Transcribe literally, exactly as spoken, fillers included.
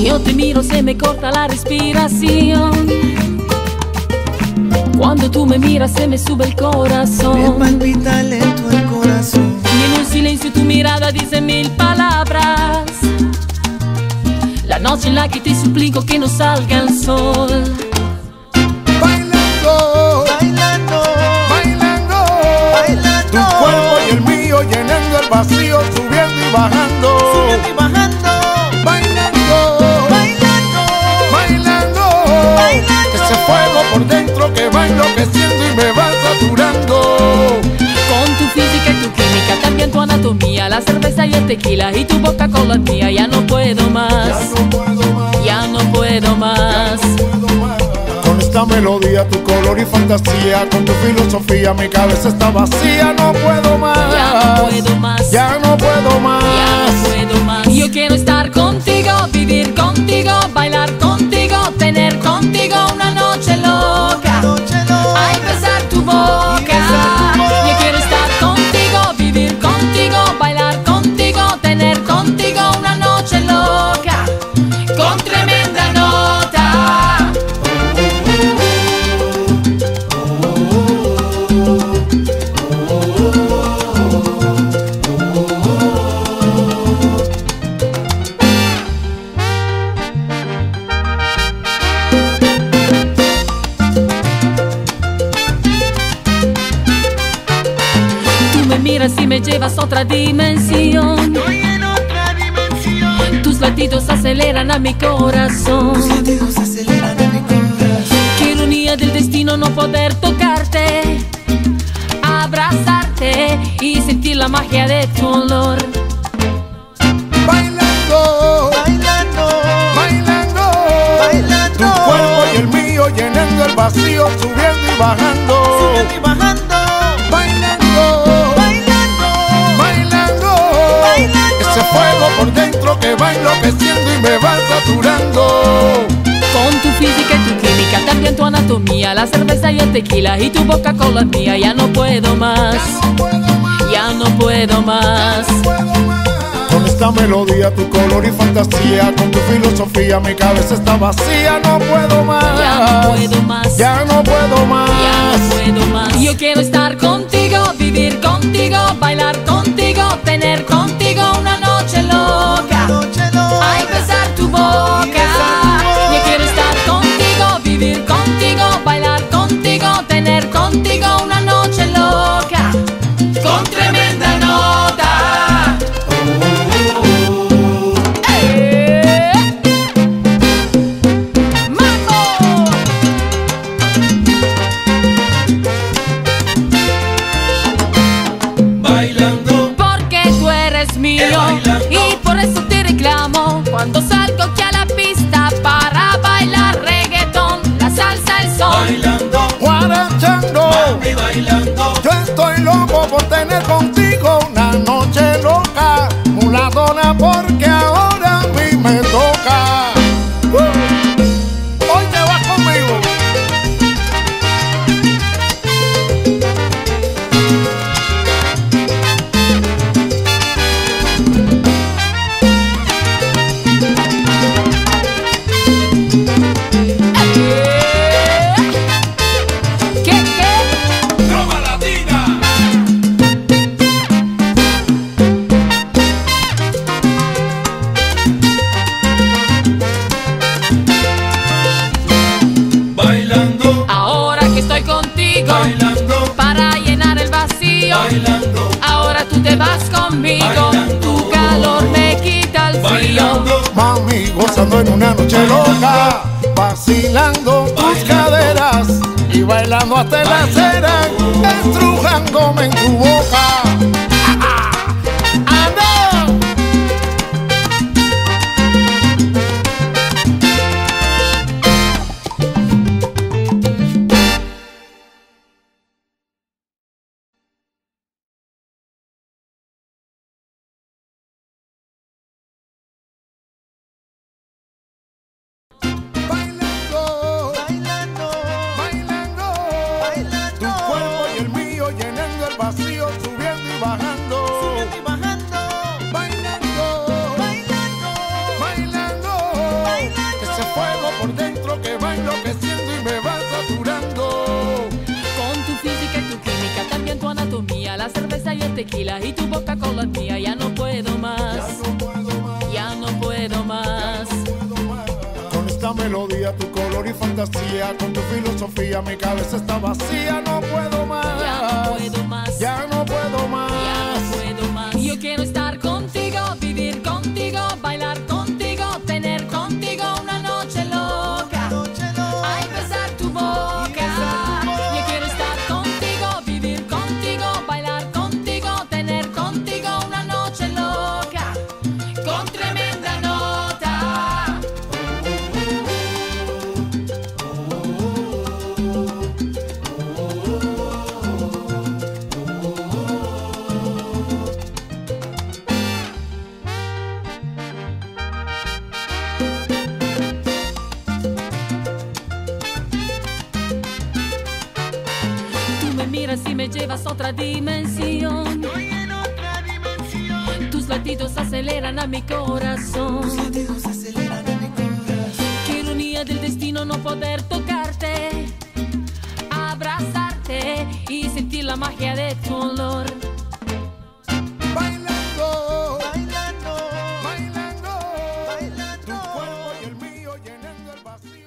Yo te miro, se me corta la respiración. Cuando tú me miras, se me sube el corazón. Me palpita lento el corazón. Y en un silencio tu mirada dice mil palabras. La noche en la que te suplico que no salga el sol. Bailando, Bailando, bailando, bailando. tu cuerpo y el mío llenando el vacío, subiendo y bajando. Subiendo y bajando. Bailando, Bailando, bailando, bailando. ese fuego por dentro que va enloqueciendo y me va saturando. Con tu física y tu química, también tu anatomía, la cerveza y el tequila y tu boca con la mía. Ya no puedo más, Ya no puedo más, ya no puedo más. puedo más. Con esta melodía, tu color y fantasía, con tu filosofía, mi cabeza está vacía. No puedo más, Ya no puedo más, ya no puedo más. ya no puedo más. Yo quiero estar contigo, vivir contigo, bailar contigo, tener contigo una noche loca. Noche loca. Ay, besar tu boca. Yo quiero estar contigo, vivir contigo, bailar contigo, tener contigo una noche loca, con tremenda nota. Tú me miras y me llevas a otra dimensión. Estoy en otra dimensión. Tus latidos aceleran a mi corazón. Tus latidos aceleran en mi corazón. Qué ironía del destino no poder tocarte, abrazarte y sentir la magia de tu olor. Bailando, Bailando, bailando, bailando. tu cuerpo y el mío llenando el vacío, subiendo y bajando. Subiendo y bajando. Bailando, Bailando, bailando, bailando. ese fuego por dentro que va enloqueciendo y me va saturando. Con tu física y tu química, también tu anatomía, la cerveza y el tequila y tu boca con la mía. Ya no puedo más, No puedo más, ya no puedo más. puedo más. Con esta melodía, tu color y fantasía, con tu filosofía, mi cabeza está vacía. No puedo más, Ya no puedo más, ya no puedo más. ya no puedo más. Yo quiero estar contigo, vivir contigo, bailar contigo, tener contigo una noche loca. Noche loca. Ay, besar tu boca. Yo quiero estar contigo, vivir contigo, bailar contigo, tener contigo una noche loca, con tremenda nota. ¡Eh! ¡Mambo! Bailando, Porque tú eres mío y por eso te reclamo cuando salgo aquí a la pista para bailar reggaetón, la salsa, el son. bailando, guarachando, Mami bailando, yo estoy loco por tener contigo una noche loca, mulatona, porque ahora a mí me toca. Uh, hoy te vas conmigo. Eh, ¿Qué, qué? Roma Latina. Bailando, Ahora que estoy contigo bailando, para llenar el vacío, bailando, ahora tú te vas conmigo, Bailando. tu calor me quita el frío. bailando, Mami, gozando en una noche loca, vacilando tus Bailando. caderas y bailando hasta la acera, estrujándome en tu boca. ¡Ah, ah! ¡Anda! Bailando, Bailando, bailando, bailando. tu cuerpo y el mío llenando el vacío, fuego por dentro que va enloqueciendo y me va saturando. Con tu física y tu química, también tu anatomía, la cerveza y el tequila y tu boca con la mía. Ya no puedo más, Ya no puedo más, ya no puedo más. puedo más. Con esta melodía, tu color y fantasía, con tu filosofía, mi cabeza está vacía. No puedo más, Ya no puedo más, ya no puedo más. ya no puedo más. Yo quiero estar contigo, vivir contigo, bailar contigo, tener contigo una noche loca. Noche loca. Ay, besar tu boca. Yo quiero estar contigo, vivir contigo, bailar contigo, tener contigo una noche loca. Con tremenda nota. Tú me miras y me llevas a otra dimensión. Estoy en otra dimensión. Tus latidos aceleran a mi corazón. Tus latidos aceleran en mi corazón. Qué ironía del destino no poder tocarte, abrazarte y sentir la magia de tu olor. Bailando, Bailando, bailando, bailando. tu cuerpo y el mío llenando el vacío.